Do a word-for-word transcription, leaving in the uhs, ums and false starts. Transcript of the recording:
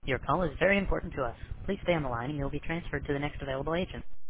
Your call is very important to us. Please stay on the line and you'll be transferred to the next available agent.